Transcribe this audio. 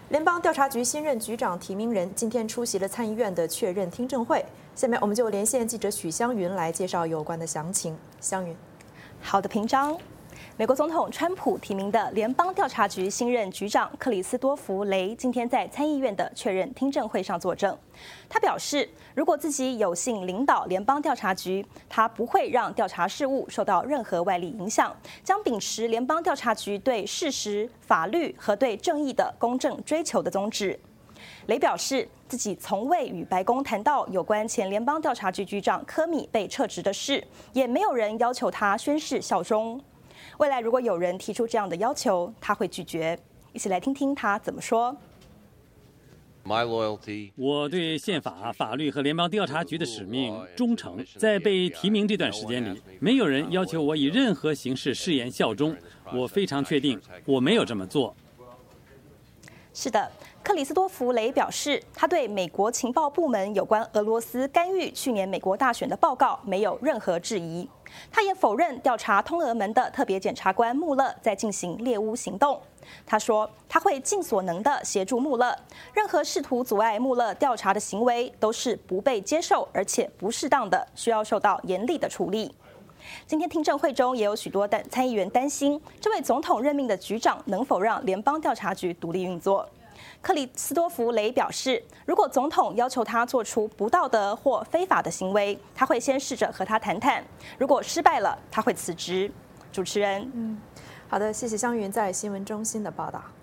联邦调查局新任局长提名人今天出席了参议院的确认听证会。下面我们就连线记者许湘云来介绍有关的详情。湘云， 好的，平章。美国总统川普提名的联邦调查局新任局长克里斯多弗·雷今天在参议院的确认听证会上作证。他表示，如果自己有幸领导联邦调查局，他不会让调查事务受到任何外力影响，将秉持联邦调查局对事实、法律和对正义的公正追求的宗旨。雷表示，自己从未与白宫谈到有关前联邦调查局局长科米被撤职的事，也没有人要求他宣誓效忠。未来如果有人提出这样的要求，他会拒绝。一起来听听他怎么说。 我对宪法、法律和联邦调查局的使命忠诚。在被提名这段时间里，没有人要求我以任何形式誓言效忠。我非常确定，我没有这么做。 是的，克里斯多弗·雷表示，他对美国情报部门有关俄罗斯干预去年美国大选的报告没有任何质疑。他也否认调查通俄门的特别检察官穆勒在进行猎巫行动。他说，他会尽所能地协助穆勒，任何试图阻碍穆勒调查的行为都是不被接受而且不适当的，需要受到严厉的处理。今天听证会中也有许多参议员担心，这位总统任命的局长能否让联邦调查局独立运作。克里斯多弗·雷表示，如果总统要求他做出不道德或非法的行为，他会先试着和他谈谈，如果失败了，他会辞职。主持人， 好的，谢谢湘云在新闻中心的报道。